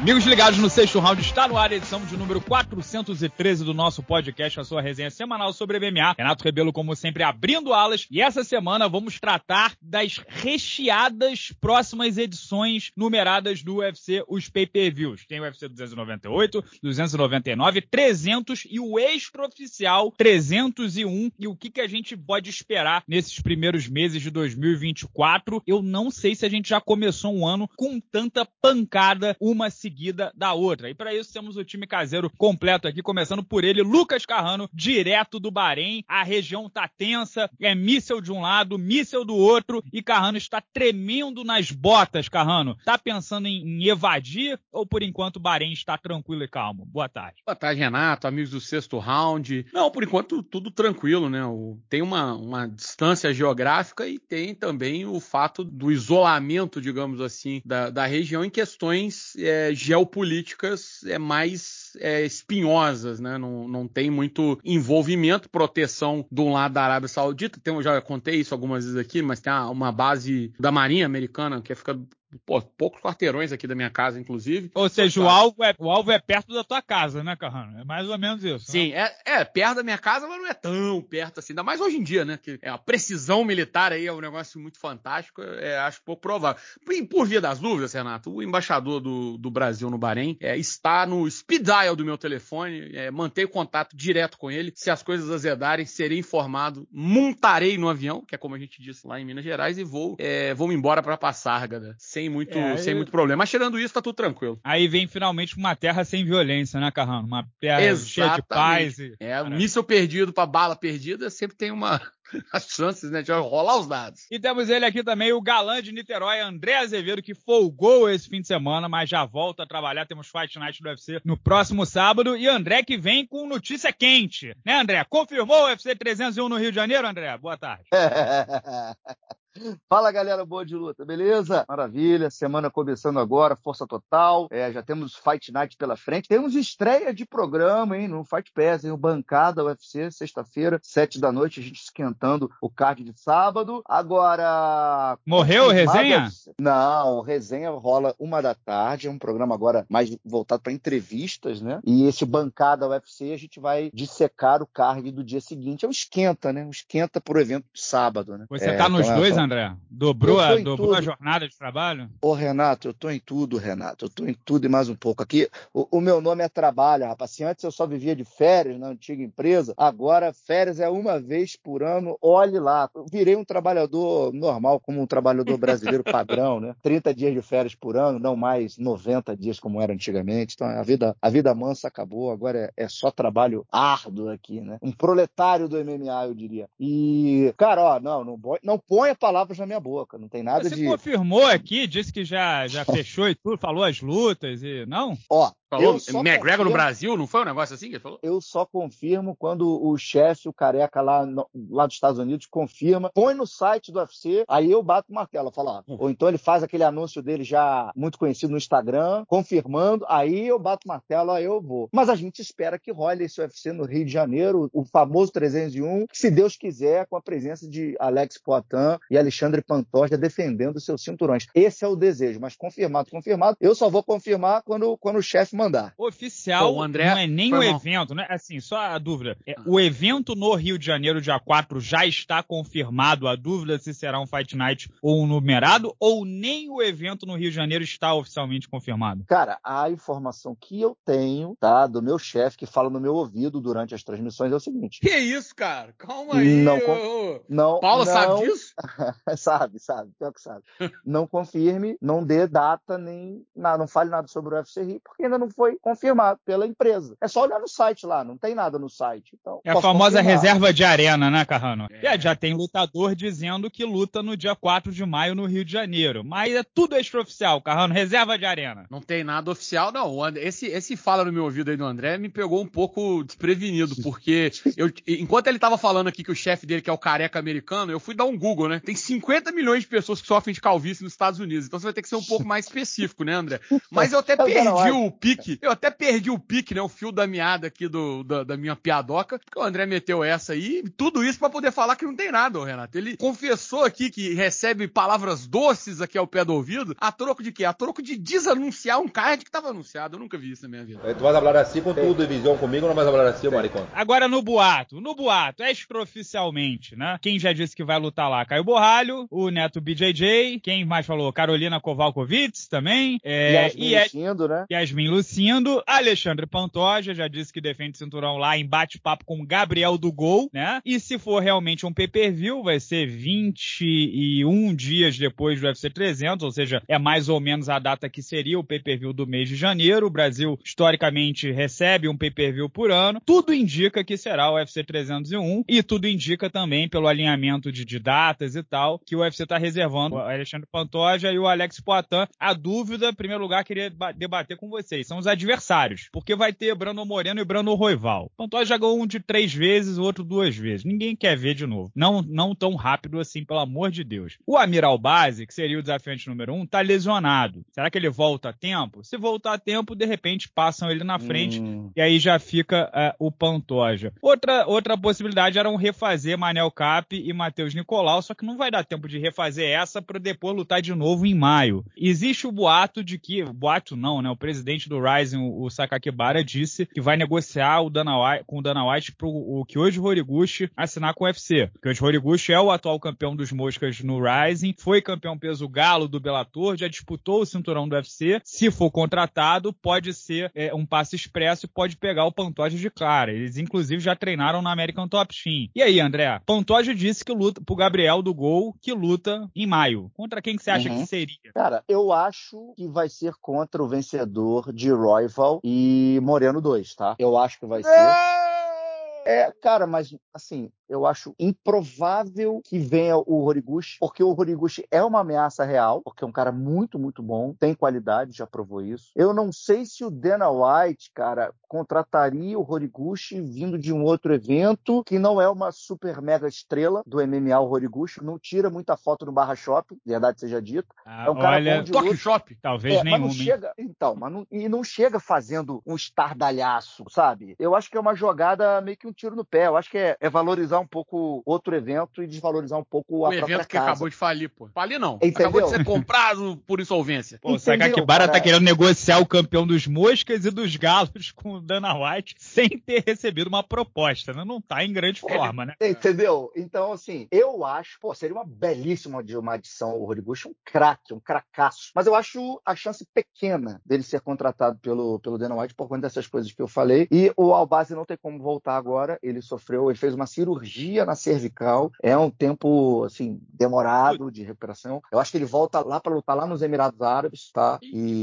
Amigos ligados no Sexto Round, está no ar a edição de número 413 do nosso podcast, a sua resenha semanal sobre MMA. Renato Rebelo, como sempre, abrindo alas. E essa semana vamos tratar das recheadas próximas edições numeradas do UFC, os pay-per-views. Tem o UFC 298, 299, 300 e o extraoficial 301. E o que a gente pode esperar nesses primeiros meses de 2024? Eu não sei se a gente já começou um ano com tanta pancada, uma seguida da outra. E para isso temos o time caseiro completo aqui, começando por ele, Lucas Carrano, direto do Bahrein. A região tá tensa, é míssel de um lado, míssel do outro, e Carrano está tremendo nas botas, Carrano. Tá pensando em evadir ou por enquanto o Bahrein está tranquilo e calmo? Boa tarde. Boa tarde, Renato, amigos do Sexto Round. Não, por enquanto tudo tranquilo, né? Tem uma distância geográfica e tem também o fato do isolamento, digamos assim, da região em questões geopolíticas mais espinhosas, né? Não tem muito envolvimento, proteção de um lado da Arábia Saudita. Eu já contei isso algumas vezes aqui, mas tem uma base da Marinha Americana que fica poucos quarteirões aqui da minha casa, inclusive. Ou seja, o alvo é perto da tua casa, né, Carrano? É mais ou menos isso. Sim, né? é perto da minha casa, mas não é tão perto assim. Ainda mais hoje em dia, né? Que a precisão militar aí é um negócio muito fantástico. Acho pouco provável. Por via das dúvidas, Renato, o embaixador do Brasil no Bahrein está no speed dial do meu telefone. Mantenho contato direto com ele. Se as coisas azedarem, serei informado. Montarei no avião, que é como a gente disse lá em Minas Gerais, e vou-me embora para Passárgada. Sem muito problema. Mas tirando isso, tá tudo tranquilo. Aí vem finalmente uma terra sem violência, né, Carrano? Uma terra cheia de paz. Um míssil perdido pra bala perdida, sempre tem as chances, né, de rolar os dados. E temos ele aqui também, o galã de Niterói, André Azevedo, que folgou esse fim de semana, mas já volta a trabalhar. Temos Fight Night do UFC no próximo sábado. E André que vem com notícia quente, né, André? Confirmou o UFC 301 no Rio de Janeiro, André? Boa tarde. Fala, galera boa de luta, beleza? Maravilha, semana começando agora, força total, já temos Fight Night pela frente, temos estreia de programa, hein, no Fight Pass, hein, o Bancada UFC, sexta-feira, 7 da noite, a gente esquentando o card de sábado. Agora... Morreu o resenha? Não, o resenha rola 1 da tarde, é um programa agora mais voltado para entrevistas, né, e esse Bancada UFC a gente vai dissecar o card do dia seguinte, é o esquenta, né, o esquenta pro evento de sábado, né. Você tá nos dois, André? Dobrou a jornada de trabalho? Ô, Renato, eu tô em tudo, Renato. Eu tô em tudo e mais um pouco. Aqui, o meu nome é trabalho, rapaz. Se antes eu só vivia de férias na antiga empresa, agora férias é uma vez por ano. Olhe lá. Eu virei um trabalhador normal, como um trabalhador brasileiro padrão, né? 30 dias de férias por ano, não mais 90 dias como era antigamente. Então, a vida mansa acabou. Agora é só trabalho árduo aqui, né? Um proletário do MMA, eu diria. E, cara, ó, não põe a palavras na minha boca, não tem nada de... Você confirmou aqui, disse que já fechou e tudo, falou as lutas e... Não? Ó, falou McGregor no Brasil, não foi um negócio assim que ele falou? Eu só confirmo quando o chefe, o careca lá dos Estados Unidos, confirma, põe no site do UFC, aí eu bato o martelo, falo, ou então ele faz aquele anúncio dele já muito conhecido no Instagram, confirmando, aí eu bato o martelo, aí eu vou. Mas a gente espera que role esse UFC no Rio de Janeiro, o famoso 301, se Deus quiser, com a presença de Alex Poatan e Alexandre Pantoja defendendo seus cinturões. Esse é o desejo, mas confirmado. Eu só vou confirmar quando o chefe mandar. Oficial. Bom, André, não é nem o evento, né? Assim, só a dúvida. O evento no Rio de Janeiro, dia 4, já está confirmado. A dúvida se será um Fight Night ou um numerado, ou nem o evento no Rio de Janeiro está oficialmente confirmado? Cara, a informação que eu tenho, tá, do meu chefe, que fala no meu ouvido durante as transmissões é o seguinte. Que isso, cara? Calma aí. Paula sabe disso? Sabe, pior que sabe. Não confirme, não dê data, não fale nada sobre o UFC Rio, porque ainda não foi confirmado pela empresa. É só olhar no site lá, não tem nada no site. Então, é a famosa reserva de arena, né, Carrano? Já tem lutador dizendo que luta no dia 4 de maio no Rio de Janeiro. Mas é tudo extraoficial, Carrano, reserva de arena. Não tem nada oficial, não. Esse fala no meu ouvido aí do André me pegou um pouco desprevenido, porque enquanto ele tava falando aqui que o chefe dele, que é o careca americano, eu fui dar um Google, né? Tem 50 milhões de pessoas que sofrem de calvície nos Estados Unidos, então você vai ter que ser um pouco mais específico, né, André? Mas eu até perdi o pique pique. Eu até perdi o pique, né? O fio da meada aqui da minha piadoca, porque o André meteu essa aí, tudo isso pra poder falar que não tem nada, ô Renato. Ele confessou aqui que recebe palavras doces aqui ao pé do ouvido, a troco de quê? A troco de desanunciar um card que tava anunciado. Eu nunca vi isso na minha vida. Tu vas falar assim com tu divisão comigo ou não vais falar assim, maricón? Agora no boato, extraoficialmente, né? Quem já disse que vai lutar lá? Caio Borralho, o Neto BJJ, quem mais falou? Carolina Kowalkiewicz também. Yasmin Lucindo, Alexandre Pantoja, já disse que defende cinturão lá em bate-papo com Gabriel do Gol, né? E se for realmente um pay-per-view, vai ser 21 dias depois do UFC 300, ou seja, é mais ou menos a data que seria o pay-per-view do mês de janeiro. O Brasil, historicamente, recebe um pay-per-view por ano. Tudo indica que será o UFC 301 e tudo indica também, pelo alinhamento de datas e tal, que o UFC está reservando o Alexandre Pantoja e o Alex Poatan. A dúvida, em primeiro lugar, queria debater com vocês, são os adversários, porque vai ter Brandon Moreno e Brandon Royval. Pantoja já ganhou um de 3 vezes, o outro 2 vezes. Ninguém quer ver de novo. Não tão rápido assim, pelo amor de Deus. O Amir Albazi, que seria o desafiante número 1, tá lesionado. Será que ele volta a tempo? Se voltar a tempo, de repente passam ele na frente e aí já fica o Pantoja. Outra possibilidade era refazer Manel Cap e Matheus Nicolau, só que não vai dar tempo de refazer essa para depois lutar de novo em maio. Existe o boato de que, o presidente do Rising, o Sakakibara, disse que vai negociar com o Dana White pro o Kyoji Horiguchi assinar com o UFC. O Kyoji Horiguchi é o atual campeão dos moscas no Rising, foi campeão peso galo do Bellator, já disputou o cinturão do UFC. Se for contratado, pode ser um passe expresso e pode pegar o Pantoja de cara. Eles, inclusive, já treinaram na American Top Team. E aí, André? Pantoja disse que luta pro Gabriel do Gol, que luta em maio. Contra quem que você acha que seria? Cara, eu acho que vai ser contra o vencedor de Royval e Moreno 2, tá? Eu acho que vai ser. Cara, mas assim, eu acho improvável que venha o Horiguchi, porque o Horiguchi é uma ameaça real, porque é um cara muito, muito bom, tem qualidade, já provou isso. Eu não sei se o Dana White, cara, contrataria o Horiguchi vindo de um outro evento, que não é uma super mega estrela do MMA, o Horiguchi, não tira muita foto no Barra Shopping, verdade seja dita. É um cara bom de Toque luta. Shop? Talvez nenhum. Mas não chega, não chega fazendo um estardalhaço, sabe? Eu acho que é uma jogada meio que um tiro no pé. Eu acho que é valorizar um pouco outro evento e desvalorizar um pouco a própria casa. O evento que acabou de falir, pô. Falir não. Entendeu? Acabou de ser comprado por insolvência. Pô, o Sakakibara tá querendo negociar o campeão dos moscas e dos galos com o Dana White sem ter recebido uma proposta, né? Não tá em grande forma, né? Entendeu? Então, assim, eu acho, seria uma belíssima uma adição o Horiguchi, um craque, um cracaço. Mas eu acho a chance pequena dele ser contratado pelo Dana White por conta dessas coisas que eu falei. E o Albazi não tem como voltar agora. Ele fez uma cirurgia na cervical. É um tempo, assim, demorado de recuperação. Eu acho que ele volta lá para lutar lá nos Emirados Árabes, tá?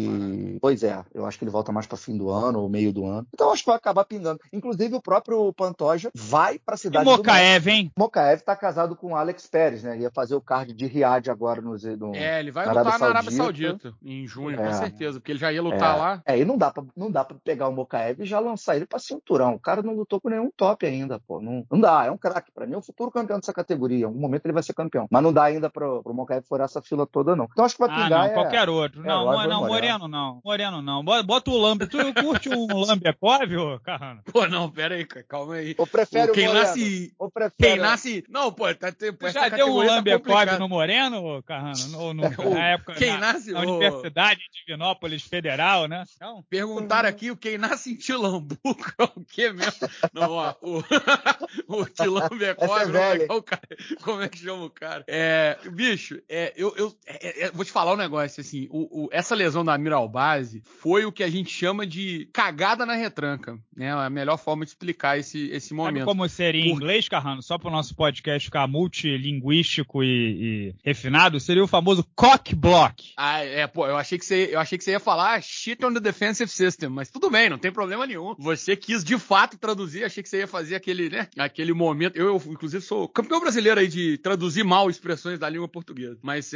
E, eu acho que ele volta mais para fim do ano ou meio do ano. Então, eu acho que vai acabar pingando. Inclusive, o próprio Pantoja vai para a cidade do Mokaev, hein? Mokaev tá casado com o Alex Pérez, né? Ele ia fazer o card de Riad agora ele vai lutar na Arábia Saudita em junho, com certeza, porque ele já ia lutar lá. E não dá pra pegar o Mokaev e já lançar ele pra cinturão. O cara não lutou com nenhum top ainda, pô. Não dá, é um craque. Pra mim é o futuro campeão dessa categoria. Em algum momento ele vai ser campeão. Mas não dá ainda pro Mokaev furar essa fila toda, não. Então acho que vai pingar. Qualquer outro. Moreno não. Moreno não. Bota o Lambe. Tu curte um Lambiakov, ô Carrano? Pô, não, pera aí, calma aí. Ou prefere quem o Moreno? Quem nasce... Não, pô, Tu já deu um Lambiakov no Moreno, Carrano? Na época, na Universidade de Divinópolis Federal, né? Não. Perguntaram aqui, quem nasce em Tilambuco é o quê mesmo? Não, ó, o Tilambiakov, como é que chama o cara? Bicho, eu vou te falar um negócio, assim, essa lesão da Amir Albazi foi o que a gente chama de cagada na retranca, né? A melhor forma de explicar esse momento. Sabe como seria em inglês, Carrano? Só para o nosso podcast ficar multilinguístico e refinado, seria o famoso cock block. Pô, eu achei que você ia falar shit on the defensive system, mas tudo bem, não tem problema nenhum. Você quis de fato traduzir, achei que você ia fazer aquele momento Eu, inclusive, sou campeão brasileiro aí de traduzir mal expressões da língua portuguesa. Mas,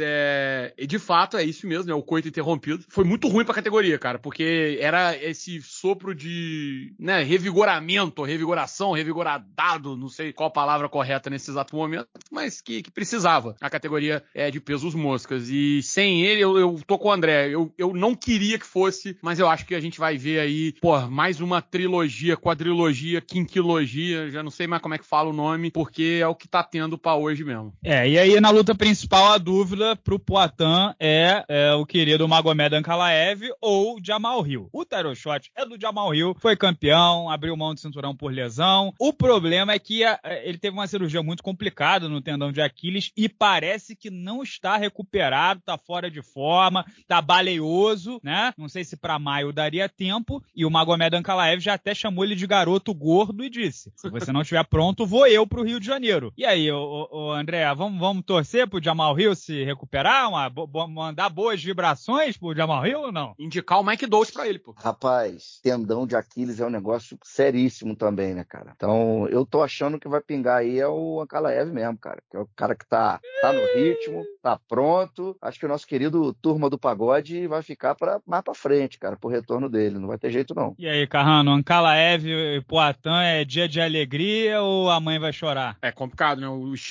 de fato, é isso mesmo, é o coito interrompido. Foi muito ruim pra categoria, cara, porque era esse sopro de, né, revigoramento, revigoração, revigoradado, não sei qual a palavra correta nesse exato momento, mas que precisava a categoria de pesos moscas. E sem ele, eu tô com o André. Eu não queria que fosse, mas eu acho que a gente vai ver aí, mais uma trilogia, quadrilogia, quinquilogia, já não sei mais como é que fala o nome, porque é o que tá tendo pra hoje mesmo. E aí na luta principal a dúvida pro Poatan é o querido Magomed Ankalaev ou Jamal Hill. O title shot é do Jamal Hill, foi campeão, abriu mão de cinturão por lesão. O problema é que ele teve uma cirurgia muito complicada no tendão de Aquiles e parece que não está recuperado, tá fora de forma, tá baleioso, né? Não sei se pra maio daria tempo, e o Magomed Ankalaev já até chamou ele de garoto gordo e disse, se você não estiver pronto, vou eu pro Rio de Janeiro. E aí, André, vamos torcer pro Jamal Hill se recuperar, mandar boas vibrações pro Jamal Hill ou não? Indicar o Mike Doce pra ele, pô. Rapaz, tendão de Aquiles é um negócio seríssimo também, né, cara? Então, eu tô achando que vai pingar aí é o Ankalaev mesmo, cara. Que é o cara que tá no ritmo, tá pronto. Acho que o nosso querido Turma do Pagode vai ficar mais pra frente, cara, pro retorno dele. Não vai ter jeito, não. E aí, Carrano, Ankalaev e Poatan é dia de alegria ou a mãe vai chorar? É complicado, né?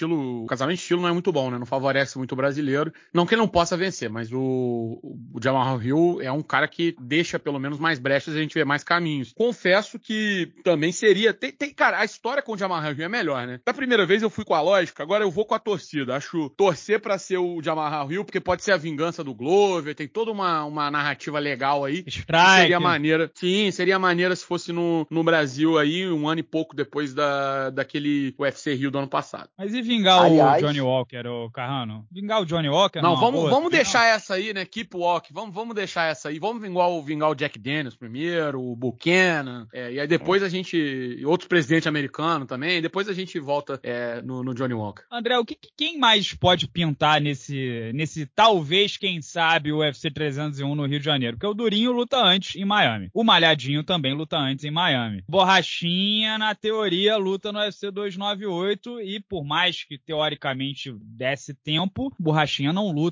O casamento de estilo não é muito bom, né? Não favorece muito o brasileiro. Não que ele não possa vencer, mas o Jamal Hill é um cara que deixa pelo menos mais brechas e a gente vê mais caminhos. Confesso que também seria... Cara, a história com o Jamal Hill é melhor, né? Da primeira vez eu fui com a lógica, agora eu vou com a torcida. Acho torcer pra ser o Jamal Hill, porque pode ser a vingança do Glover, tem toda uma narrativa legal aí. Strike. Seria maneira. Sim, seria maneira se fosse no Brasil aí, um ano e pouco depois daquele UFC Rio do ano passado. Mas e vingar o Johnny Walker, o Carrano? Vingar o Johnny Walker? Não, vamos deixar essa aí, né? Keep Walk. Vamos deixar essa aí. Vamos vingar o Jack Daniels primeiro, o Buchanan. E aí depois a gente... Outros presidentes americanos também. Depois a gente volta no Johnny Walker. André, quem mais pode pintar nesse talvez, quem sabe, o UFC 301 no Rio de Janeiro? Porque o Durinho luta antes em Miami. O Malhadinho também luta antes em Miami. Borrachinha, na teoria, luta no UFC 298 e por mais que teoricamente desse tempo, Borrachinha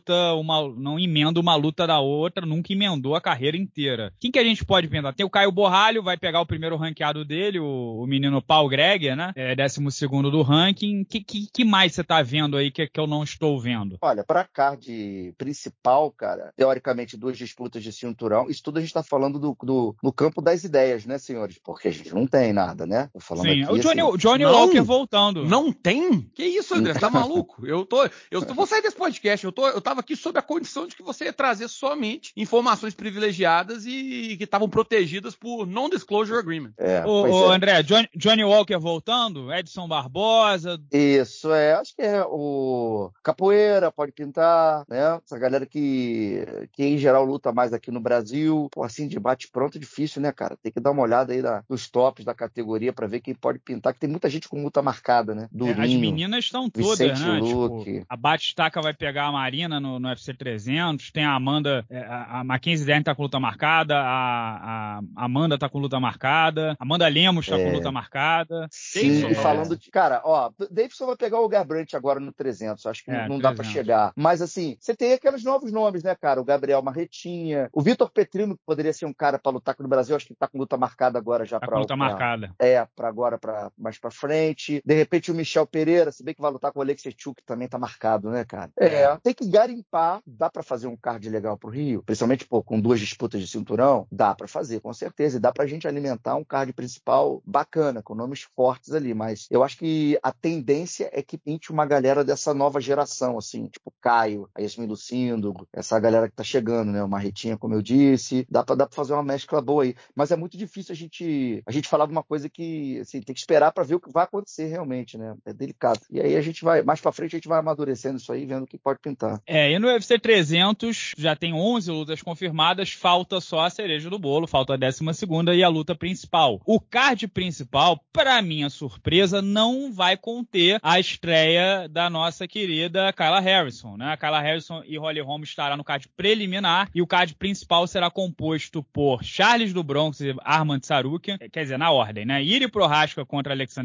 não emenda uma luta da outra, nunca emendou a carreira inteira. Quem que a gente pode pintar? Tem o Caio Borralho, vai pegar o primeiro ranqueado dele, o menino Paul Greger, né? 12º do ranking. Que mais você tá vendo aí que eu não estou vendo? Olha, pra card principal, cara, teoricamente 2 disputas de cinturão, isso tudo a gente tá falando no campo das ideias, né, senhores? Porque a gente não tem nada, né? Tô falando Sim, aqui, o Johnny Walker voltando. Não tem? Que isso, André? Você tá maluco? Eu vou sair desse podcast. Eu tava aqui sob a condição de que você ia trazer somente informações privilegiadas e que estavam protegidas por Non-Disclosure Agreement. André, Johnny Walker voltando? Edson Barbosa? Isso, acho que o Capoeira pode pintar, né? Essa galera que em geral luta mais aqui no Brasil. Pô, assim, de bate-pronto é difícil, né, cara? Tem que dar uma olhada aí nos tops da categoria pra ver quem pode pintar, que tem muita gente com luta marcada, né? Durinho, as meninas estão todas, Vicente né? Luque. Tipo, a Batistaca vai pegar a Marina no UFC 300, tem a Amanda, a Mackenzie Dern tá com luta marcada, a Amanda tá com luta marcada, a Amanda Lemos tá com luta marcada. Sim, e falando de... Cara, Davidson vai pegar o Garbrandt agora no 300, acho que não dá pra chegar. Mas, assim, você tem aqueles novos nomes, né, cara? O Gabriel Marretinha, o Vitor Petrino, que poderia ser um cara pra lutar aqui no Brasil, acho que tá com luta marcada agora já. Tá com luta marcada. Pra agora, mais pra frente. De repente, o Michel Pereira, se bem que vai lutar com o Alexeichuk, que também tá marcado, né, cara? Tem que garimpar. Dá pra fazer um card legal pro Rio? Principalmente, com 2 disputas de cinturão? Dá pra fazer, com certeza. E dá pra gente alimentar um card principal bacana, com nomes fortes ali. Mas eu acho que a tendência é que pinte uma galera dessa nova geração, assim, tipo Caio, a Yasmin Lucindo, essa galera que tá chegando, né? O Marretinha, como eu disse. Dá pra fazer uma mescla boa aí. Mas é muito difícil a gente falar de uma coisa que, assim, tem que esperar pra ver o que vai acontecer realmente, né? É delicado. E aí a gente vai, mais pra frente, a gente vai amadurecendo isso aí, vendo o que pode pintar. E no UFC 300 já tem 11 lutas confirmadas, falta só a cereja do bolo, falta a 12ª e a luta principal. O card principal, pra minha surpresa, não vai conter a estreia da nossa querida Kayla Harrison, né? A Kayla Harrison e Holly Holm estará no card preliminar e o card principal será composto por Charles do Bronx e Arman Tsarukyan, quer dizer, na ordem, né? Iri Prochazka contra Alexander Rakic,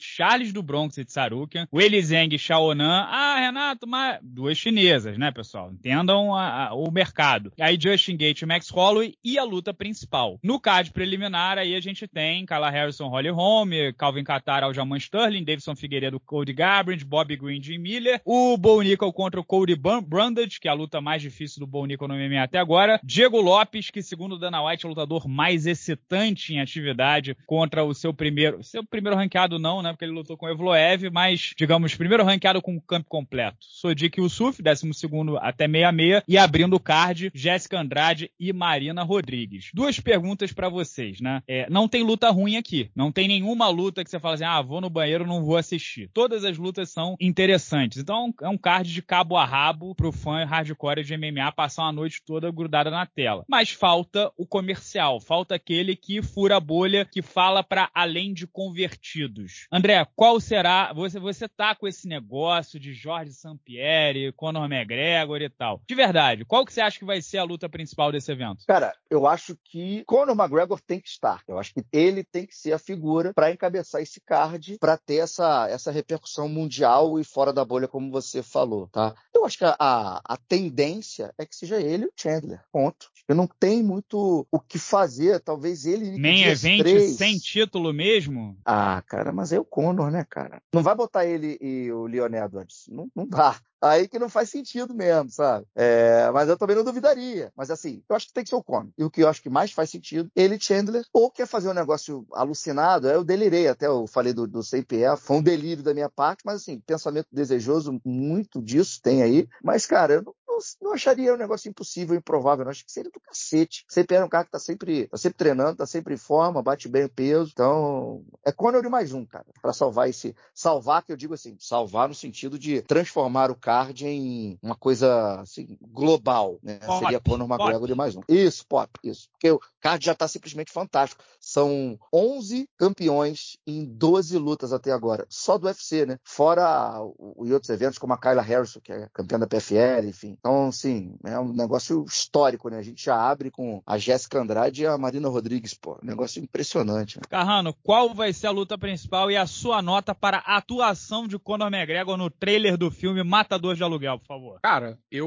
Charles do Bronx e Tsarukian, Weili Zhang e Xiaonan. Ah, Renato, mas 2 chinesas, né, pessoal? Entendam o mercado. Aí Justin Gaethje e Max Holloway e a luta principal. No card preliminar, aí a gente tem Kayla Harrison, Holly Holm, Calvin Kattar, Aljamain Sterling, Davidson Figueiredo, Cody Garbrandt, Bobby Green, Jim Miller, o Bo Nickal contra o Cody Brundage, que é a luta mais difícil do Bo Nickal no MMA até agora, Diego Lopes, que segundo Dana White é o lutador mais excitante em atividade, contra o seu primeiro ranqueado não, né, porque ele lutou com o Evloev, mas, digamos, primeiro ranqueado com o campo completo. Sodiq Yusuff, 12º até 66, e abrindo o card, Jéssica Andrade e Marina Rodrigues. 2 perguntas pra vocês, né? Não tem luta ruim aqui. Não tem nenhuma luta que você fala assim, vou no banheiro, não vou assistir. Todas as lutas são interessantes. Então é um card de cabo a rabo pro fã hardcore de MMA passar uma noite toda grudada na tela. Mas falta o comercial, falta aquele que fura a bolha, que fala pra além de convertidos. André, qual será? Você tá com esse negócio de Jorge St-Pierre, Conor McGregor e tal. De verdade, qual que você acha que vai ser a luta principal desse evento? Cara, eu acho que Conor McGregor tem que estar. Eu acho que ele tem que ser a figura para encabeçar esse card, para ter essa repercussão mundial e fora da bolha, como você falou, tá? Eu acho que a tendência é que seja ele e o Chandler. Ponto. Eu não tem muito o que fazer. Talvez ele... Main event 3. Sem título mesmo? Cara, mas é o Conor, né, cara? Não vai botar ele e o Leon Edwards. Não dá. Aí que não faz sentido mesmo, sabe? Mas eu também não duvidaria. Mas assim, eu acho que tem que ser o Conor. E o que eu acho que mais faz sentido, ele e Chandler, ou quer fazer um negócio alucinado, eu delirei até, eu falei do CPF, foi um delírio da minha parte, mas assim, pensamento desejoso, muito disso tem aí. Mas, cara, eu não acharia um negócio impossível, improvável. Eu acho que seria do cacete. O CPF é um cara que tá sempre treinando, tá sempre em forma, bate bem o peso. Então, é Conor e mais um, cara, pra salvar, que eu digo assim, salvar no sentido de transformar o card em uma coisa assim, global, né? Seria Conor McGregor e mais um. Isso. Porque o card já tá simplesmente fantástico. São 11 campeões em 12 lutas até agora. Só do UFC, né? Fora e outros eventos, como a Kayla Harrison, que é campeã da PFL, enfim. Então, assim, é um negócio histórico, né? A gente já abre com a Jéssica Andrade e a Marina Rodrigues, pô. Um negócio impressionante. Né? Carrano, qual vai ser a luta principal e a sua nota para a atuação de Conor McGregor no trailer do filme Matador de Aluguel, por favor? Cara, eu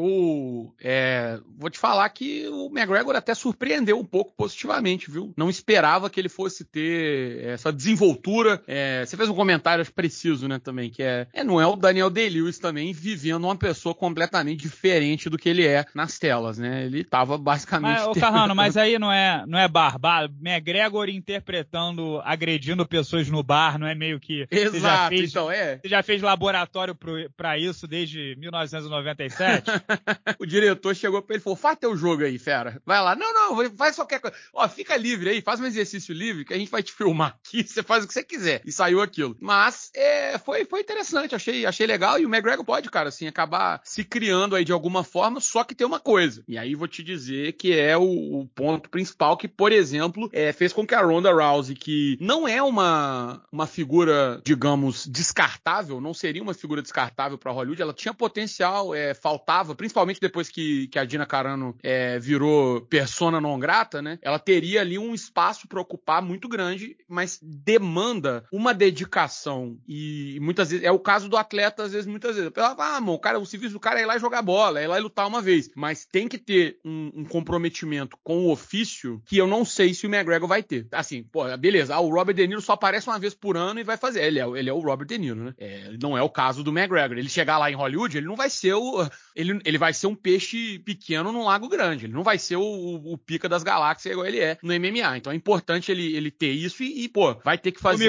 vou te falar que o McGregor até surpreendeu um pouco positivamente, viu? Não esperava que ele fosse ter essa desenvoltura. Você fez um comentário, acho preciso, né, também, que não é o Daniel Day-Lewis também vivendo uma pessoa completamente diferente do que ele é nas telas, né? Ele tava basicamente... Carrano, mas aí não é barbado. McGregor interpretando, agredindo pessoas no bar, não é meio que... Exato, Você já fez laboratório pra isso desde 1997? O diretor chegou pra ele e falou, faz teu jogo aí, fera. Vai lá. Não, faz qualquer coisa. Ó, fica livre aí, faz um exercício livre que a gente vai te filmar aqui, você faz o que você quiser. E saiu aquilo. Mas foi interessante, achei legal. E o McGregor pode, cara, assim, acabar se criando aí de alguma forma, só que tem uma coisa. E aí vou te dizer que é o ponto principal que, por exemplo, fez com que a Ronda Rousey, que não é uma figura, digamos, descartável, não seria uma figura descartável pra Hollywood, ela tinha potencial, faltava, principalmente depois que a Gina Carano virou persona non grata, né? Ela teria ali um espaço para ocupar muito grande, mas demanda uma dedicação e muitas vezes, é o caso do atleta, muitas vezes, ela fala, o serviço do cara é ir lá jogar bola, é ir lá e lutar uma vez, mas tem que ter um comprometimento com o ofício que eu não sei se o McGregor vai ter. Assim, beleza, o Robert De Niro só aparece uma vez por ano e vai fazer, ele é o Robert De Niro, né? Não é o caso do McGregor, ele chegar lá em Hollywood, ele não vai ser ele vai ser um peixe pequeno num lago grande, ele não vai ser o pica das galáxias igual ele é no MMA, então é importante ele ter isso e vai ter que fazer...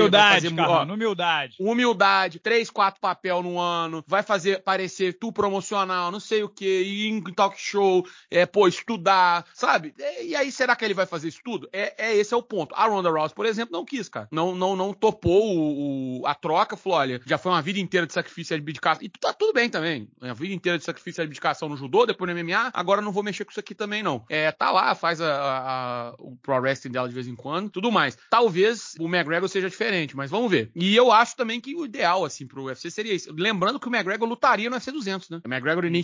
Humildade, 3, 4 papel no ano, vai fazer parecer tu promocional, não sei o que, ir em talk show, estudar, sabe? E aí, será que ele vai fazer isso tudo? Esse é o ponto. A Ronda Rousey, por exemplo, não quis, cara. Não topou a troca, falou, olha, já foi uma vida inteira de sacrifício e abdicação, e tá tudo bem também, a vida inteira de sacrifício e abdicação no judô, depois no MMA, agora não vou mexer com isso aqui também, não. Tá lá, faz o pro wrestling dela de vez em quando, tudo mais. Talvez o McGregor seja diferente, mas vamos ver. E eu acho também que o ideal, assim, pro UFC seria isso. Lembrando que o McGregor lutaria no UFC 200, né? O McGregor e Nate Diaz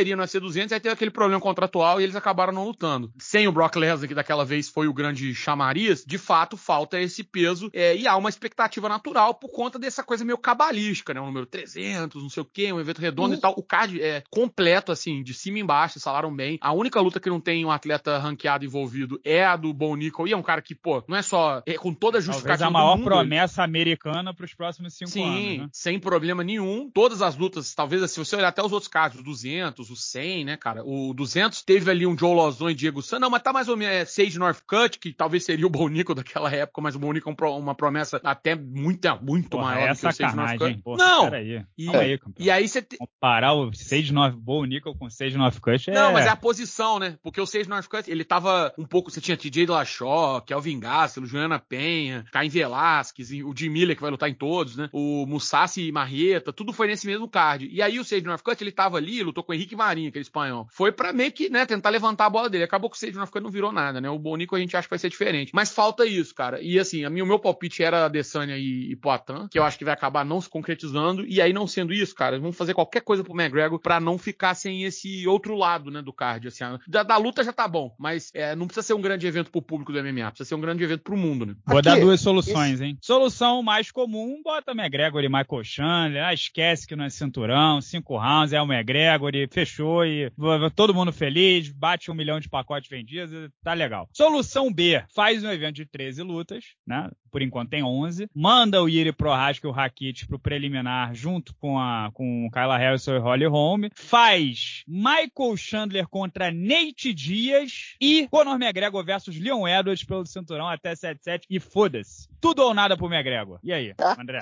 seria no UFC 200, aí teve aquele problema contratual e eles acabaram não lutando. Sem o Brock Lesnar, que daquela vez foi o grande chamariz, de fato falta esse peso e há uma expectativa natural por conta dessa coisa meio cabalística, né? O número 300, não sei o quê, um evento redondo e tal. O card é completo, assim, de cima e embaixo, falaram bem. A única luta que não tem um atleta ranqueado envolvido é a do Bo Nickal, e é um cara que, pô, não é só com toda a justificativa talvez a maior do mundo, promessa americana pros próximos 5 anos, né? sem problema nenhum. Todas as lutas, talvez, se você olhar até os outros casos, o 200, o 100, né, cara? O 200 teve ali um Joe Lozon e Diego San, não, mas tá mais ou menos Sage Northcutt, que talvez seria o Bo Nickal daquela época, mas o Bo Nickal é uma promessa até muito maior do que o Sage Northcutt. Não! Peraí. Calma aí, campeão. E aí você comparar o Bo Nickal com o Sage Northcutt Não, mas é a posição, né? Porque o Sage Northcutt, ele tava um pouco... Você tinha TJ Dillashaw, Kelvin Gastelum, Juliana Penha, Caim Velasquez, o Jim Miller, que vai lutar em todos, né? O Musashi Marreta, tudo foi nesse mesmo card. E aí o Sage Northcutt, ele tava ali, lutou com o Henrique Marinho, aquele espanhol. Foi pra meio que, né, tentar levantar a bola dele. Acabou que o Sage Northcutt não virou nada, né? O Bo Nickal a gente acha que vai ser diferente. Mas falta isso, cara. E assim, o meu palpite era Adesanya e Poatan, que eu acho que vai acabar não se concretizando. E aí, não sendo isso, cara, vamos fazer qualquer coisa pro McGregor pra não ficar sem esse outro lado, né, do card. Assim, da luta já tá bom, mas não precisa ser um grande evento pro público do MMA, precisa ser um grande evento pro mundo, né? Vou dar duas soluções, hein? Solução mais comum, bota McGregor e Michael Chandler, esquece que não é cinturão, 5 rounds, é o McGregor e fechou e todo mundo feliz, bate 1 milhão de pacotes vendidos, tá legal. Solução B, faz um evento de 13 lutas, né? Por enquanto tem 11, manda o Jiri Prochazka e o Rakic pro preliminar junto com o Kayla Harrison e Holly Holm, faz Michael Chandler contra Nate Diaz e Conor McGregor versus Leon Edwards pelo cinturão até 7-7 e foda-se. Tudo ou nada pro McGregor. E aí, André?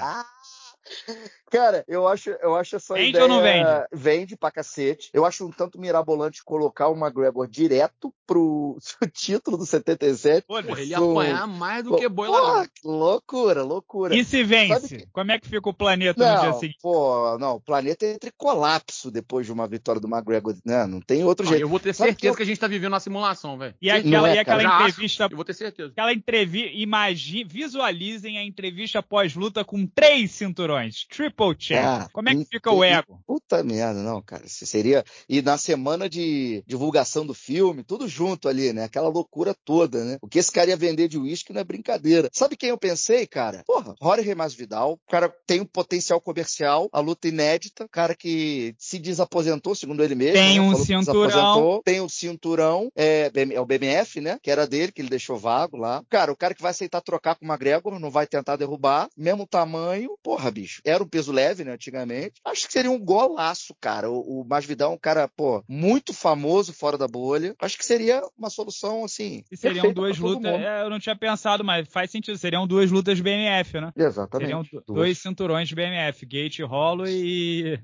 Cara, eu acho essa vende ideia... ou não vende? Vende pra cacete. Eu acho um tanto mirabolante colocar o McGregor direto pro título do 77. Porra, ele ia apanhar mais do que boi lá. Loucura. E se vence? Como é que fica o planeta no dia seguinte? O planeta entra em colapso depois de uma vitória do McGregor, né? Não tem outro jeito. Eu vou ter certeza que a gente tá vivendo uma simulação, velho. E aquela entrevista... Eu vou ter certeza. Aquela entrevista... Visualizem a entrevista pós-luta com 3 cinturões. Triple champ. Como é que fica o ego? Puta merda, não, cara. Seria... E na semana de divulgação do filme, tudo junto ali, né? Aquela loucura toda, né? O que esse cara ia vender de uísque não é brincadeira. Sabe quem eu pensei, cara? Porra, Jorge Masvidal. O cara tem um potencial comercial, a luta inédita. Cara que se desaposentou, segundo ele mesmo. Tem um cinturão. Tem um cinturão. É o BMF, né? Que era dele, que ele deixou vago lá. Cara, o cara que vai aceitar trocar com o McGregor, não vai tentar derrubar. Mesmo tamanho. Porra, bicho. Era um peso leve, né? Antigamente. Acho que seria um golaço, cara. O Masvidal é um cara, muito famoso fora da bolha. Acho que seria uma solução, assim... E seriam 2 lutas... eu não tinha pensado, mas faz sentido. Seriam 2 lutas BMF, né? Exatamente. Seriam 2 cinturões de BMF. Gate Hollow e...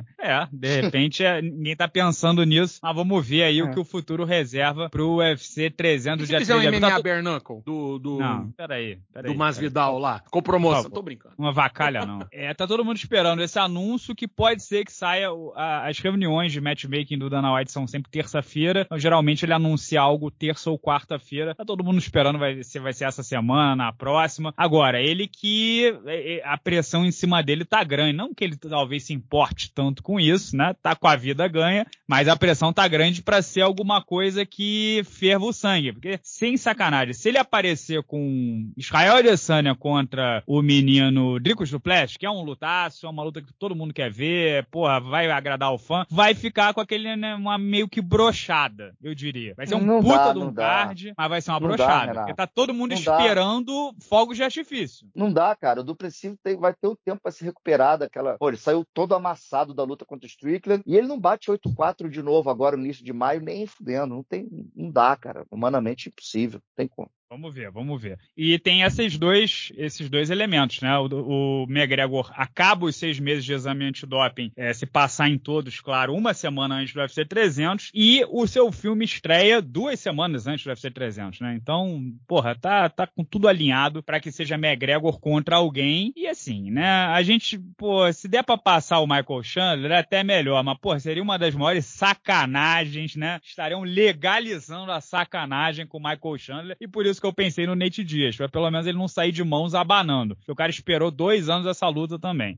de repente, ninguém tá pensando nisso. Mas vamos ver aí o que o futuro reserva pro UFC 300 dia 3 de abril. Se fizer um MMA bare knuckle Não, peraí. Do Masvidal lá. Com promoção. Tô brincando. Uma vacalha, não. Tá todo mundo esperando esse anúncio que pode ser que saia... As reuniões de matchmaking do Dana White são sempre terça-feira. Então, geralmente ele anuncia algo terça ou quarta-feira. Tá todo mundo esperando, vai ser essa semana, na próxima. Agora, ele que a pressão em cima dele tá grande. Não que ele talvez se importe tanto com isso, né? Tá com a vida ganha, mas a pressão tá grande pra ser alguma coisa que ferva o sangue. Porque, sem sacanagem, se ele aparecer com Israel Adesanya contra o menino Dricus Duplessis, que é um lutaço, é uma luta que todo mundo quer ver, vai agradar o fã, vai ficar com aquele, né, uma meio que brochada, eu diria. Vai ser um puta de um card, mas vai ser uma brochada. Porque tá todo mundo esperando fogos de artifício. Não dá, cara. O Duplessis vai ter o tempo pra se recuperar daquela... Ele saiu todo amassado da luta contra o Strickland e ele não bate 8-4 de novo agora no início de maio, nem fudendo. Não dá, cara. Humanamente impossível. Não tem como. Vamos ver. E tem esses dois elementos, né? O McGregor acaba os 6 meses de exame antidoping, se passar em todos, claro, uma semana antes do UFC 300, e o seu filme estreia 2 semanas antes do UFC 300, né? Então, tá com tudo alinhado para que seja McGregor contra alguém. E assim, né? A gente, se der pra passar o Michael Chandler, é até melhor, mas, seria uma das maiores sacanagens, né? Estariam legalizando a sacanagem com o Michael Chandler, e por isso que eu pensei no Nate Diaz, pra pelo menos ele não sair de mãos abanando. Porque o cara esperou 2 anos essa luta também.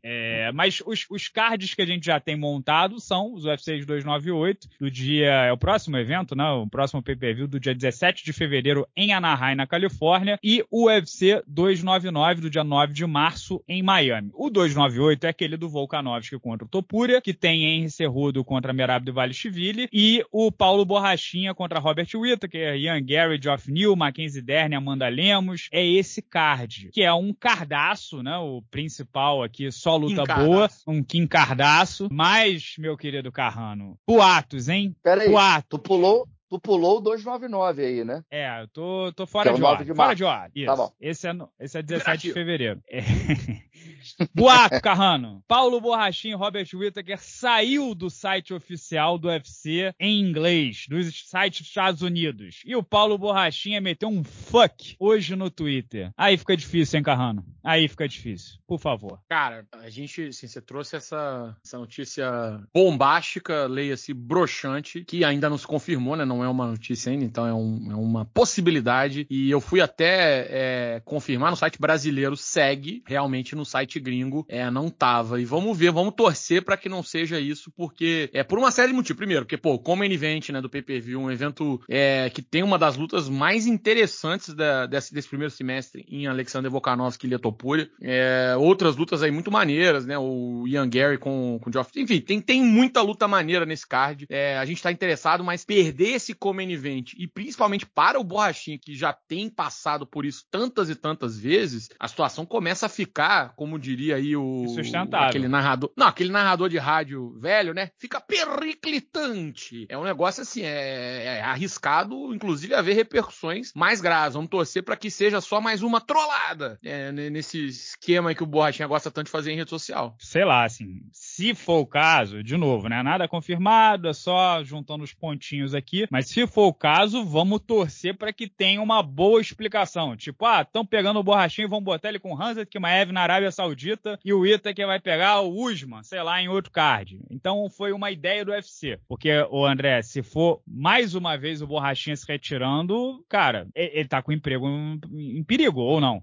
Mas os cards que a gente já tem montado são os UFC de 298, do dia... É o próximo evento, né? O próximo pay-per-view do dia 17 de fevereiro em Anaheim, na Califórnia, e o UFC 299 do dia 9 de março em Miami. O 298 é aquele do Volkanovski contra o Topuria, que tem Henry Cejudo contra Merab Dvalishvili, e o Paulo Borrachinha contra Robert Whittaker, Ian Gary, Geoff Neal, Mackenzie Dern, Amanda Lemos. É esse card, que é um cardaço, né? O principal aqui, só luta boa, um Kim Cardaço. Mas, meu querido Carrano, boatos, hein? Pera aí, Boatos. tu pulou o 299 aí, né? Eu tô fora Que é o de 9 ordem. de Fora março. de ordem. Isso. Tá bom. Esse é 17 de fevereiro. Boato, Carrano. Paulo Borrachinha e Robert Whittaker saiu do site oficial do UFC em inglês, dos sites dos Estados Unidos. E o Paulo Borrachinha meteu um fuck hoje no Twitter. Aí fica difícil, hein, Carrano? Aí fica difícil. Por favor. Cara, a gente, assim, você trouxe essa notícia bombástica, leia-se broxante, que ainda não se confirmou, né? Não é uma notícia ainda, então é uma possibilidade. E eu fui até confirmar no site brasileiro, segue realmente no site gringo, não tava. E vamos ver, vamos torcer pra que não seja isso, porque por uma série de motivos. Primeiro, porque, como main event, né, do pay-per-view, um evento que tem uma das lutas mais interessantes desse primeiro semestre em Alexander Volkanovski e Ilia Topuria. Outras lutas aí muito maneiras, né? O Ian Gary com o Geoff. Enfim, tem muita luta maneira nesse card. A gente tá interessado, mas perder esse co-main event, e principalmente para o Borrachinha, que já tem passado por isso tantas e tantas vezes, a situação começa a ficar, como diria aí aquele narrador. Não, aquele narrador de rádio velho, né? Fica periclitante. É um negócio assim, arriscado, inclusive, haver repercussões mais graves. Vamos torcer para que seja só mais uma trollada nesse esquema aí que o Borrachinha gosta tanto de fazer em rede social. Sei lá, assim, se for o caso, de novo, né? Nada confirmado, é só juntando os pontinhos aqui, mas se for o caso, vamos torcer para que tenha uma boa explicação. Tipo, estão pegando o Borrachinho e vão botar ele com o Khamzat Chimaev na Arábia Saudita e o Whittaker vai pegar o Usman, sei lá, em outro card. Então foi uma ideia do UFC. Porque, André, se for mais uma vez o Borrachinha se retirando, cara, ele tá com o emprego em perigo, ou não?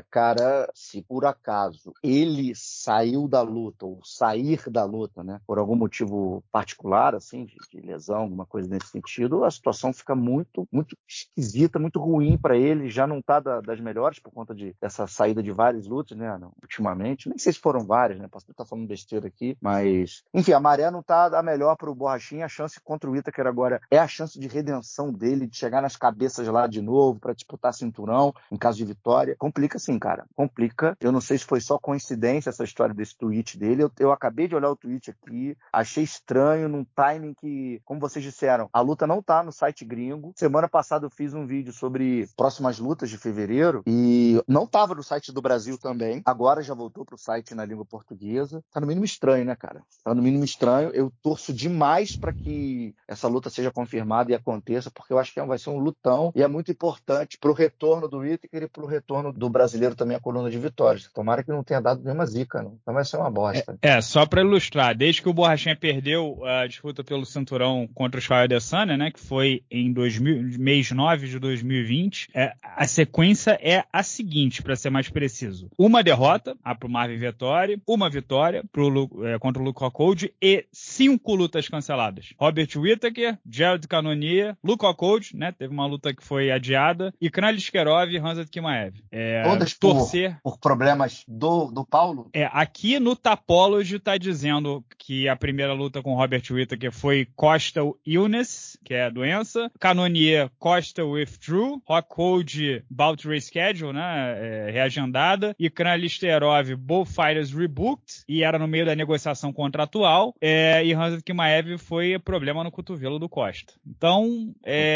Cara, se por acaso ele saiu da luta, ou sair da luta, né, por algum motivo particular, assim, de lesão, alguma coisa nesse sentido, a situação fica muito, muito esquisita, muito ruim para ele, já não tá das melhores por conta dessa saída de várias lutas, né, ultimamente, nem sei se foram várias, né, posso estar falando besteira aqui, mas, enfim, a maré não tá a melhor pro Borrachinha, a chance contra o Whittaker agora é a chance de redenção dele, de chegar nas cabeças lá de novo, para disputar cinturão, em caso de vitória, complica sim, cara, complica, eu não sei se foi só coincidência essa história desse tweet dele, eu acabei de olhar o tweet aqui, achei estranho, num timing que, como vocês disseram, a luta não tá no site gringo, semana passada eu fiz um vídeo sobre próximas lutas de fevereiro, e não tava no site do Brasil também, agora já voltou pro site na língua portuguesa, tá no mínimo estranho, né, cara? Tá no mínimo estranho, eu torço demais para que essa luta seja confirmada e aconteça, porque eu acho que vai ser um lutão, e é muito importante pro retorno do Whittaker e pro retorno do brasileiro também a coluna de vitórias. Tomara que não tenha dado nenhuma zica, não. Então vai ser uma bosta. Só pra ilustrar, desde que o Borrachinha perdeu a disputa pelo cinturão contra o Israel Adesanya, né, que foi em mês 9 de 2020, a sequência é a seguinte, pra ser mais preciso. Uma derrota, pro Marvin Vettori, uma vitória contra o Luke Rockhold e 5 lutas canceladas. Robert Whittaker, Jared Cannonier, Luke Rockhold, né, teve uma luta que foi adiada, e Kran Liskerov e Khamzat Chimaev. Todas por problemas do Paulo? Aqui no Tapology tá dizendo que a primeira luta com Robert Whittaker foi Coastal Illness, que é a doença, Cannonier Coastal Withdrew, Rockhold Bout Reschedule, né, reagendada, e Kran Listerov Both Fighters Rebooked, e era no meio da negociação contratual, e Khamzat Chimaev foi problema no cotovelo do Costa. Então,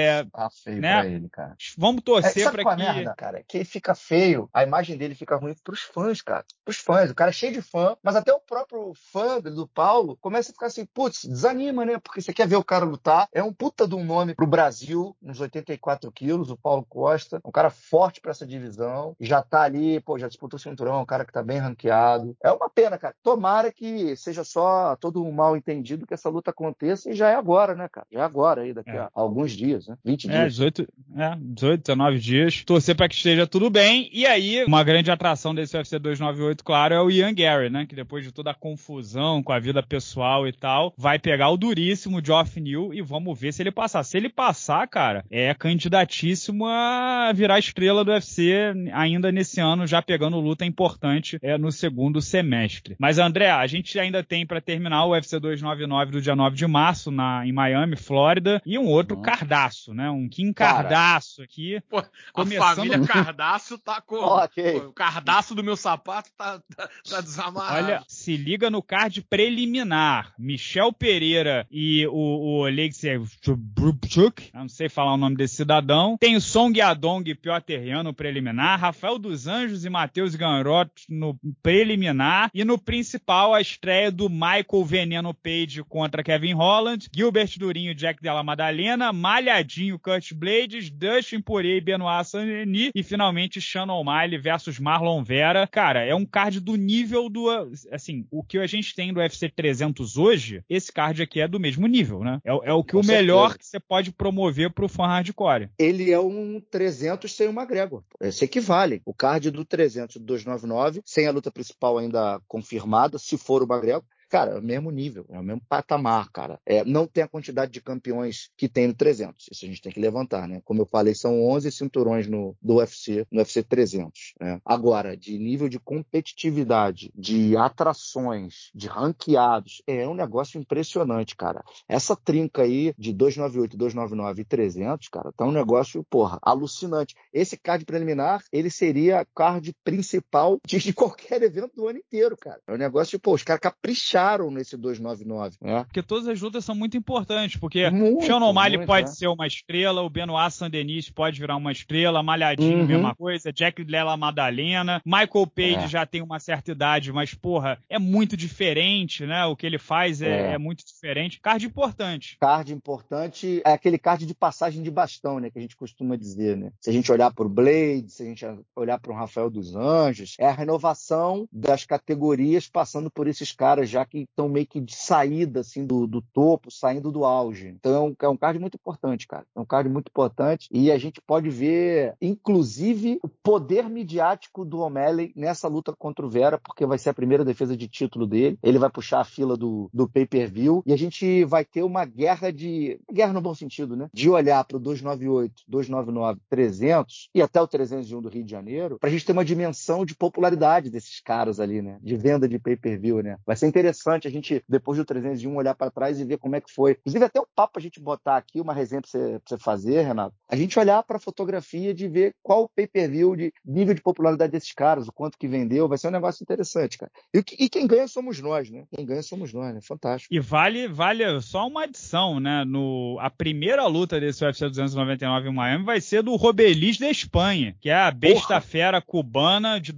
feio, né, pra ele, cara. Vamos torcer pra que... merda, cara, que fica feio, a imagem dele fica ruim pros fãs, cara. Pros fãs, o cara é cheio de fã, mas até o próprio fã do Paulo começa a ficar assim, putz, desanima, né? Porque você quer ver o cara lutar, é um puta de um nome pro Brasil, nos 84 quilos, o Paulo Costa, um cara forte pra essa divisão, e já tá ali, já disputou o cinturão, um cara que tá bem ranqueado. É uma pena, cara. Tomara que seja só todo um mal entendido que essa luta aconteça, e já é agora, né, cara? Já é agora, aí, daqui a alguns dias, né? 20 dias. 18, 19 dias. Torcer pra que esteja tudo bem. E aí, uma grande atração desse UFC 298, claro, é o Ian Ian Gary, né? Que depois de toda a confusão com a vida pessoal e tal, vai pegar o duríssimo Geoff Neal e vamos ver se ele passar. Se ele passar, cara, é candidatíssimo a virar estrela do UFC ainda nesse ano, já pegando luta importante no segundo semestre. Mas, André, a gente ainda tem pra terminar o UFC 299 do dia 9 de março em Miami, Flórida, e um outro cardaço, né? Um Kim Cardaço aqui. Pô, começando... A família Cardaço tá como? Ok. Pô, o cardaço do meu sapato tá desamarrado. Olha, se liga no card preliminar. Michel Pereira e o Alexei Brubchuk, não sei falar o nome desse cidadão. Tem o Song Yadong e Piotr Yan no preliminar. Rafael dos Anjos e Matheus Ganrot no preliminar. E no principal, a estreia do Michael Veneno Page contra Kevin Holland. Gilbert Durinho, Jack Della Maddalena. Malhadinho, Kurt Blades. Dustin Poirier e Benoit Saint-Denis. E finalmente, Shannon O'Malley versus Marlon Vera. Cara, é um card do nível do... Assim, o que a gente tem do UFC 300 hoje, esse card aqui é do mesmo nível, né? É o que o melhor que você pode promover pro fã hardcore. Ele é um 300 sem o McGregor. Esse equivale. O card do 300 do 299, sem a luta principal ainda confirmada, se for o McGregor, cara, é o mesmo nível, é o mesmo patamar, cara. Não tem a quantidade de campeões que tem no 300. Isso a gente tem que levantar, né? Como eu falei, são 11 cinturões do UFC, no UFC 300. Né? Agora, de nível de competitividade, de atrações, de ranqueados, é um negócio impressionante, cara. Essa trinca aí de 298, 299 e 300, cara, tá um negócio, porra, alucinante. Esse card preliminar, ele seria card principal de qualquer evento do ano inteiro, cara. É um negócio, pô, os caras capricharam nesse 299, né? Porque todas as lutas são muito importantes, porque o Shannon O'Malley pode ser uma estrela, o Benoit Saint-Denis pode virar uma estrela, Malhadinho, mesma coisa, Jack Della Maddalena, Michael Page já tem uma certa idade, mas, porra, é muito diferente, né? O que ele faz é muito diferente. Card importante. Card importante é aquele card de passagem de bastão, né? Que a gente costuma dizer, né? Se a gente olhar para o Blade, se a gente olhar para o Rafael dos Anjos, é a renovação das categorias passando por esses caras já que estão meio que de saída, assim, do topo, saindo do auge. Então, é um card muito importante, cara. É um card muito importante e a gente pode ver, inclusive, o poder midiático do O'Malley nessa luta contra o Vera, porque vai ser a primeira defesa de título dele. Ele vai puxar a fila do pay-per-view e a gente vai ter uma guerra no bom sentido, né? De olhar para o 298, 299, 300 e até o 301 do Rio de Janeiro, pra gente ter uma dimensão de popularidade desses caras ali, né? De venda de pay-per-view, né? Vai ser interessante a gente, depois do 301, olhar para trás e ver como é que foi. Inclusive, até o papo a gente botar aqui, uma resenha para você fazer, Renato. A gente olhar para a fotografia de ver qual o pay-per-view de nível de popularidade desses caras, o quanto que vendeu. Vai ser um negócio interessante, cara. E quem ganha somos nós, né? Quem ganha somos nós, né? Fantástico. E vale só uma adição, né? A primeira luta desse UFC 299 em Miami vai ser do Robelis da Espanha, que é a besta fera cubana de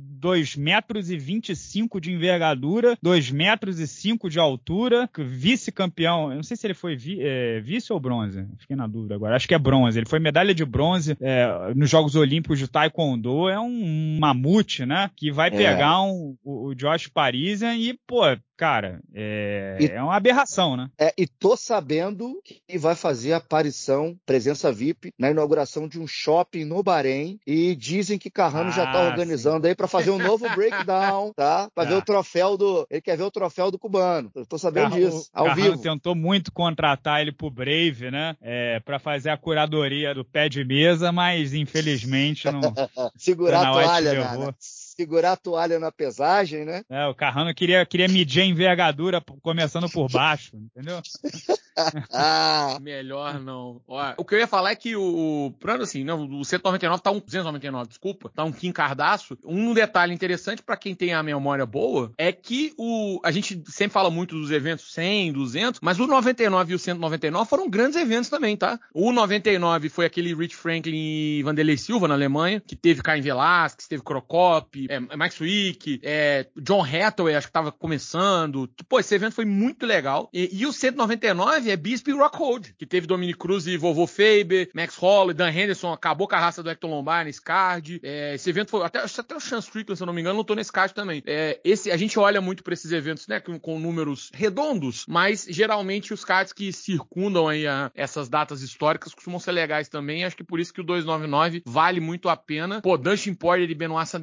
2,25 metros de envergadura, 2,05 metros de altura, vice-campeão, eu não sei se ele foi vice ou bronze, fiquei na dúvida agora, acho que é bronze, ele foi medalha de bronze nos Jogos Olímpicos de Taekwondo, é um mamute, né, que vai pegar o Josh Parisian e, pô, cara, é uma aberração, né? E tô sabendo que vai fazer aparição, presença VIP, na inauguração de um shopping no Bahrein, e dizem que Carrano já tá organizando aí para fazer um novo breakdown, tá? Para ver o troféu ele quer ver o troféu do cubano. Eu tô sabendo disso, ao Carrano vivo. Tentou muito contratar ele pro Brave, né? Para fazer a curadoria do pé de mesa, mas infelizmente não. Segurar a toalha, né? Segurar a toalha na pesagem, né? O Carrano queria medir a envergadura começando por baixo, entendeu? Melhor não. Ó, o que eu ia falar é que o 199 tá 299, desculpa, tá um Kim Cardaço. Um detalhe interessante pra quem tem a memória boa é que a gente sempre fala muito dos eventos 100, 200, mas o 99 e o 199 foram grandes eventos também, tá? O 99 foi aquele Rich Franklin e Vanderlei Silva na Alemanha, que teve Caim Velasquez, teve Crocop, Max Wick, John Hathaway, acho que tava começando. Pô, esse evento foi muito legal. E o 199 é Bisping e Rockhold, que teve Dominic Cruz e Vovô Faber, Max Holloway, Dan Henderson, acabou com a raça do Hector Lombard nesse card. Esse evento foi, até o Sean Strickland, se eu não me engano, lutou nesse card também. A gente olha muito pra esses eventos, né, com números redondos, mas geralmente os cards que circundam aí essas datas históricas costumam ser legais também. Acho que por isso que o 299 vale muito a pena. Pô, Dustin Poirier e Benoit Saint-Denis, uma das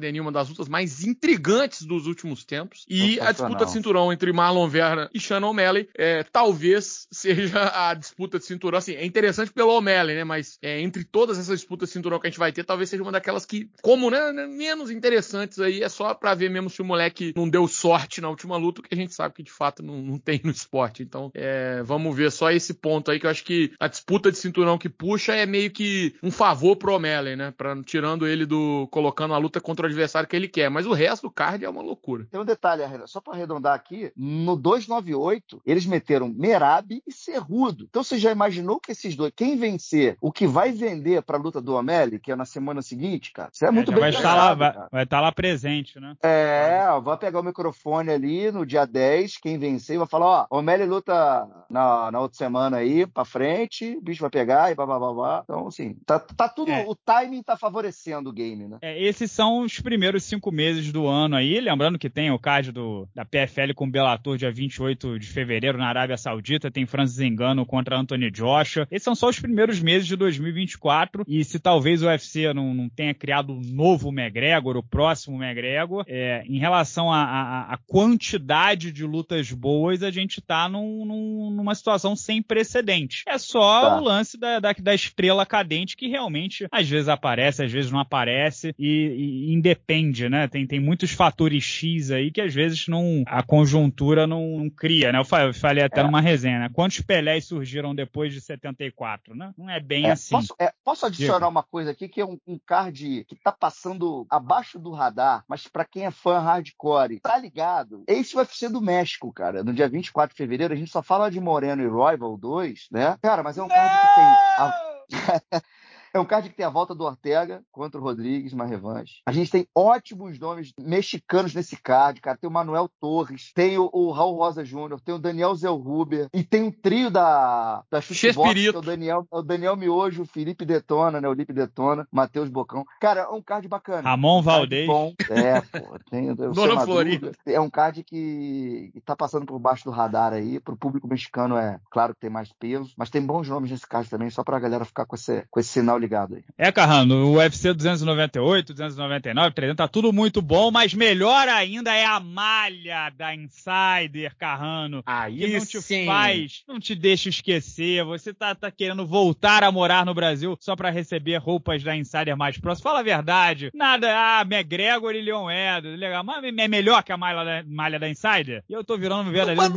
lutas mais intrigantes dos últimos tempos. E a disputa de cinturão entre Marlon Vera e Sean O'Malley talvez seja a disputa de cinturão. Assim, é interessante pelo O'Malley, né? Mas entre todas essas disputas de cinturão que a gente vai ter, talvez seja uma daquelas que, como, né, menos interessantes aí, é só pra ver mesmo se o moleque não deu sorte na última luta, que a gente sabe que de fato não tem no esporte. Então, vamos ver só esse ponto aí, que eu acho que a disputa de cinturão que puxa é meio que um favor pro O'Malley, né? Tirando ele colocando a luta contra o adversário que ele quer. Mas o resto do card é uma loucura. Tem um detalhe, só pra arredondar aqui, no 298, eles meteram Merab e Cerrudo. Então você já imaginou que esses dois, quem vencer, o que vai vender pra luta do O'Malley, que é na semana seguinte, cara, isso é muito bem vai estar lá presente, né? Vai pegar o microfone ali no dia 10, quem vencer, vai falar, O'Malley luta na outra semana aí, pra frente, o bicho vai pegar e blá. Então, assim, tá tudo, o timing tá favorecendo o game, né? Esses são os primeiros 5 meses do ano aí, lembrando que tem o card da PFL com o Bellator dia 28 de fevereiro na Arábia Saudita, tem Francis Ngannou contra Anthony Joshua. Esses são só os primeiros meses de 2024, e se talvez o UFC não tenha criado um novo McGregor, o próximo McGregor, em relação à quantidade de lutas boas, a gente tá numa situação sem precedente. É só o lance da estrela cadente, que realmente às vezes aparece, às vezes não aparece, e independe, né? Tem muitos fatores X aí que às vezes a conjuntura não cria, né? Eu falei até numa resenha, né? Quantos Pelés surgiram depois de 74, né? Não é bem assim. Posso adicionar uma coisa aqui, que é um card que tá passando abaixo do radar, mas pra quem é fã hardcore, tá ligado? Esse UFC do México, cara. No dia 24 de fevereiro, a gente só fala de Moreno e Royval 2, né? Cara, mas é um card que tem... É um card que tem a volta do Ortega contra o Rodrigues, uma revanche. A gente tem ótimos nomes mexicanos nesse card, cara. Tem o Manuel Torres, tem o Raul Rosa Júnior, tem o Daniel Zellhuber, e tem um trio da Chutebox, que é o Daniel Miojo, o Felipe Detona, né? O Lipe Detona, Matheus Bocão. Cara, é um card bacana. Ramon Valdez. Bom. Tem o Dona Florinda. É um card que tá passando por baixo do radar aí. Pro público mexicano, claro que tem mais peso, mas tem bons nomes nesse card também, só pra galera ficar com esse sinal ligado aí. Carrano, o UFC 298, 299, 300, tá tudo muito bom, mas melhor ainda é a malha da Insider, Carrano. Aí que não te deixa esquecer. Você tá querendo voltar a morar no Brasil só pra receber roupas da Insider mais próximas. Fala a verdade. Nada, McGregor e Leon Edwards, legal. Mas é melhor que a malha da Insider? E eu tô virando um verdadeiro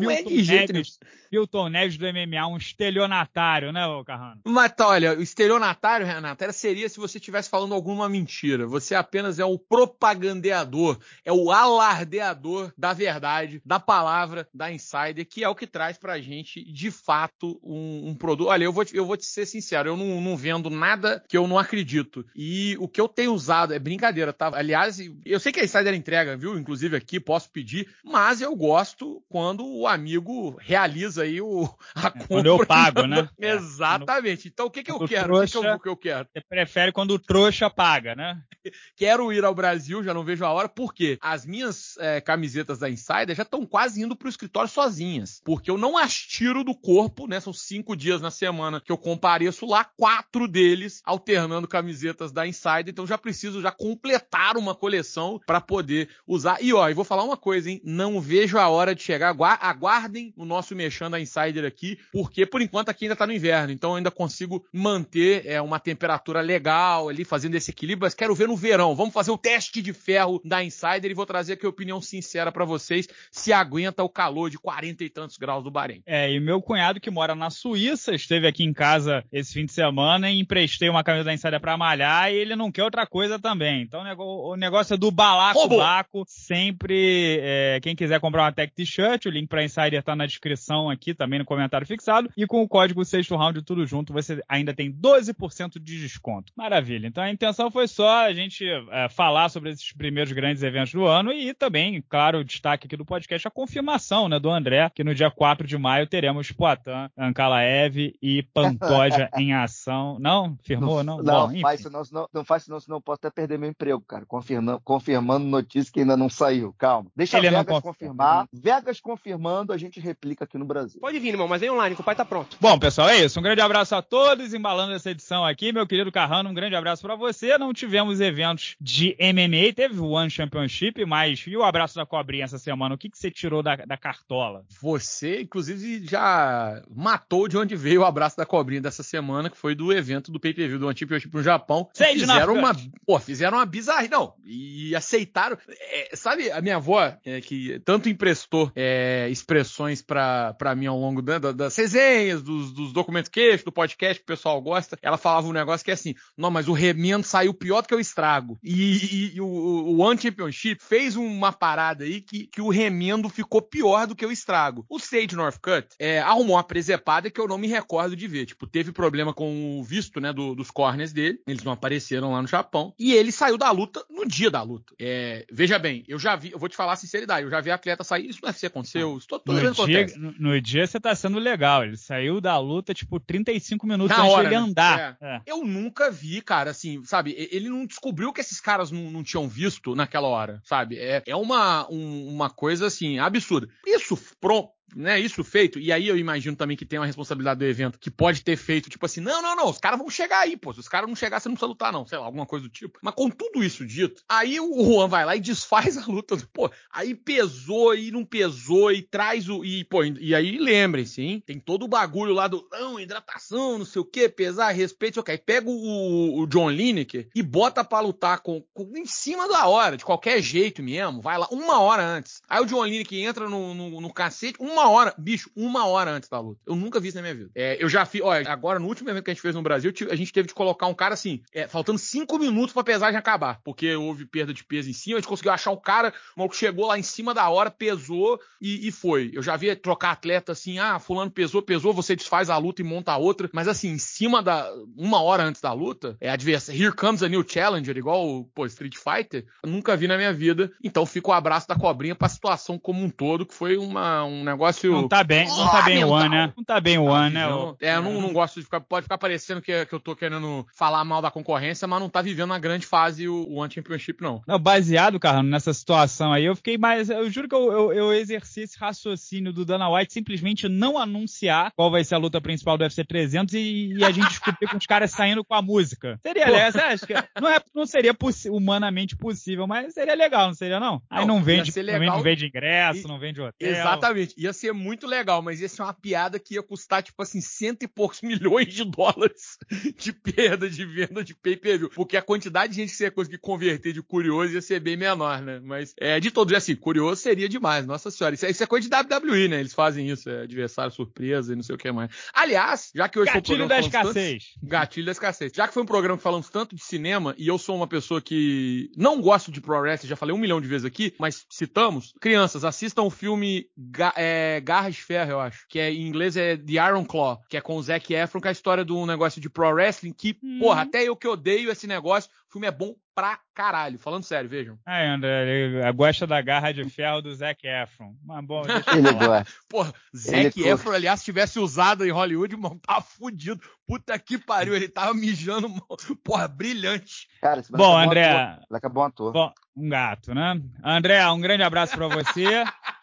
Milton Neves do MMA, um estelionatário, né, Carrano? Mas olha, o estelionatário, Renato, seria se você estivesse falando alguma mentira. Você apenas é o propagandeador, é o alardeador da verdade, da palavra da Insider, que é o que traz pra gente, de fato, um produto. Olha, eu vou te ser sincero, eu não vendo nada que eu não acredito. E o que eu tenho usado é brincadeira, tá? Aliás, eu sei que a Insider entrega, viu? Inclusive aqui, posso pedir, mas eu gosto quando o amigo realiza aí a compra. Quando eu pago, né? Exatamente. Então, o que eu quero? O que eu quero? Você prefere quando o trouxa paga, né? Quero ir ao Brasil, já não vejo a hora, porque as minhas camisetas da Insider já estão quase indo pro escritório sozinhas, porque eu não as tiro do corpo, né? São 5 dias na semana que eu compareço lá, 4 deles alternando camisetas da Insider, então já preciso completar uma coleção para poder usar. E eu vou falar uma coisa, hein? Não vejo a hora de chegar, aguardem o nosso merchan da Insider aqui, porque por enquanto aqui ainda tá no inverno, então eu ainda consigo manter uma temperatura legal ali, fazendo esse equilíbrio, mas quero ver no verão. Vamos fazer o teste de ferro da Insider e vou trazer aqui a opinião sincera pra vocês, se aguenta o calor de 40 e tantos graus do Bahrein. E meu cunhado, que mora na Suíça, esteve aqui em casa esse fim de semana e emprestei uma camisa da Insider pra malhar, e ele não quer outra coisa também. Então o negócio é do balacobaco. Sempre, quem quiser comprar uma Tech T-shirt, o link pra Insider tá na descrição aqui, também no comentário fixado, e com o código Sexto Round tudo junto, você ainda tem 12% de desconto. Maravilha. Então a intenção foi só a gente falar sobre esses primeiros grandes eventos do ano, e também, claro, o destaque aqui do podcast, a confirmação, né, do André, que no dia 4 de maio teremos Poatan, Ankalaev e Pantoja em ação. Não? Firmou? Não? Não, bom, faz isso, senão eu posso até perder meu emprego, cara. Confirmando notícia que ainda não saiu. Calma. Deixa Ele Vegas confirmar. Vegas confirmando, a gente replica aqui no Brasil. Pode vir, irmão, mas vem online, que o pai tá pronto. Bom, pessoal, é isso. Um grande abraço a todos, embalando essa edição aqui. meu querido Carrano, um grande abraço pra você. Não tivemos eventos de MMA, teve o One Championship, mas e o abraço da cobrinha essa semana? O que você tirou da cartola? Você, inclusive, já matou de onde veio o abraço da cobrinha dessa semana, que foi do evento do pay-per-view do One Championship no Japão. Fizeram uma bizarra. Não, e aceitaram. Sabe, a minha avó, que tanto emprestou expressões pra mim ao longo das resenhas, dos documentos queixo, do podcast que o pessoal gosta, ela falava um negócio que é assim, não, mas o remendo saiu pior do que o estrago. E o One Championship fez uma parada aí que o remendo ficou pior do que o estrago. O Sage Northcutt arrumou uma presepada que eu não me recordo de ver. Tipo, teve problema com o visto, né, dos corners dele. Eles não apareceram lá no Japão. E ele saiu da luta no dia da luta. Veja bem, eu vou te falar a sinceridade, eu já vi atleta sair, isso não é se aconteceu, isso toda vez acontece. No dia você tá sendo legal, ele saiu da luta, tipo, 35 minutos na antes hora, dele né? andar. Eu nunca vi, cara, assim, sabe, ele não descobriu que esses caras não tinham visto naquela hora, sabe? É uma coisa, assim, absurda. Isso feito, e aí eu imagino também que tem uma responsabilidade do evento, que pode ter feito, tipo assim, não, os caras vão chegar aí, pô, se os caras não chegar, você não precisa lutar não, sei lá, alguma coisa do tipo. Mas com tudo isso dito, aí o Juan vai lá e desfaz a luta, pô, aí pesou e não pesou, e traz e aí lembrem-se, hein, tem todo o bagulho lá do, hidratação, não sei o que, pesar, respeito, ok, pega o John Lineker e bota pra lutar em cima da hora, de qualquer jeito mesmo, vai lá, 1 hora antes, aí o John Lineker entra no cacete, 1 hora, bicho, 1 hora antes da luta. Eu nunca vi isso na minha vida. Eu já fiz, agora no último evento que a gente fez no Brasil, a gente teve de colocar um cara assim, faltando 5 minutos pra pesagem acabar, porque houve perda de peso em cima, a gente conseguiu achar o cara, o maluco chegou lá em cima da hora, pesou e foi. Eu já vi trocar atleta assim, fulano pesou, você desfaz a luta e monta a outra, mas assim, em cima 1 hora antes da luta, adversário, here comes a new challenger, igual, Street Fighter, eu nunca vi na minha vida, então fica o abraço da cobrinha pra situação como um todo, que foi um negócio. Não tá bem o One, né? Não tá bem o One, né? Eu não gosto de pode ficar parecendo que eu tô querendo falar mal da concorrência, mas não tá vivendo uma grande fase o One Championship, não. Não, baseado, cara, nessa situação aí, eu fiquei mais, eu juro que eu exerci esse raciocínio do Dana White simplesmente não anunciar qual vai ser a luta principal do UFC 300 e a gente descobrir com os caras saindo com a música. Seria, aliás, acho que não seria humanamente possível, mas seria legal, não seria não? Aí não vende ingresso, não vende hotel. Exatamente. Ia ser muito legal, mas ia ser uma piada que ia custar, tipo assim, 100 e poucos milhões de dólares de perda de venda de pay-per-view. Porque a quantidade de gente que você ia conseguir converter de curioso ia ser bem menor, né? Mas, de todos, assim, curioso seria demais, nossa senhora. Isso é coisa de WWE, né? Eles fazem isso, adversário surpresa e não sei o que mais. Aliás, já que hoje foi um programa... Gatilho da escassez. Já que foi um programa que falamos tanto de cinema, e eu sou uma pessoa que não gosto de pro wrestling, já falei 1 milhão de vezes aqui, mas citamos, crianças, assistam o filme Garras de Ferro, eu acho, que em inglês é The Iron Claw, que é com o Zac Efron, que é a história de um negócio de pro wrestling que, porra, até eu que odeio esse negócio, o filme é bom pra caralho. Falando sério, vejam. André, ele gosta da garra de ferro do Zac Efron. Mas bom, deixa eu falar. Porra, Zac Efron, aliás, se tivesse usado em Hollywood, mano, tava fudido. Puta que pariu, ele tava mijando, porra, brilhante. Cara, esse bom, André, é bom ator. Bom, um gato, né? André, um grande abraço pra você.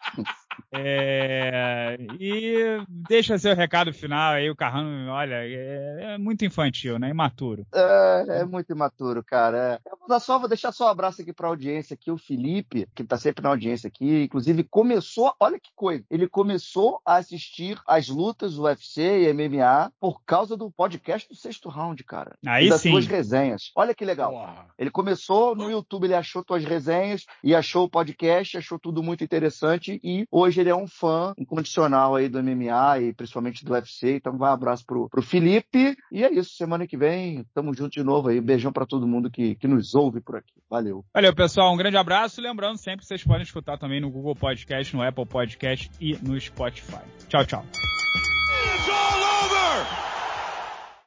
E deixa seu recado final aí, o Carrano, olha, é muito infantil, né? Imaturo. É muito imaturo, cara. Eu vou deixar só um abraço aqui pra audiência aqui, o Felipe, que tá sempre na audiência aqui, inclusive começou, olha que coisa, ele começou a assistir as lutas do UFC e MMA por causa do podcast do Sexto Round, cara. Aí das sim. tuas resenhas. Olha que legal. Uau. Ele começou no YouTube, ele achou tuas resenhas e achou o podcast, achou tudo muito interessante e hoje ele é um fã incondicional aí do MMA e principalmente do UFC, então vai um abraço pro Felipe, e é isso, semana que vem tamo junto de novo aí, beijão pra todo mundo que nos ouve por aqui, valeu. Valeu, pessoal, um grande abraço, lembrando sempre que vocês podem escutar também no Google Podcast, no Apple Podcast e no Spotify. Tchau, tchau.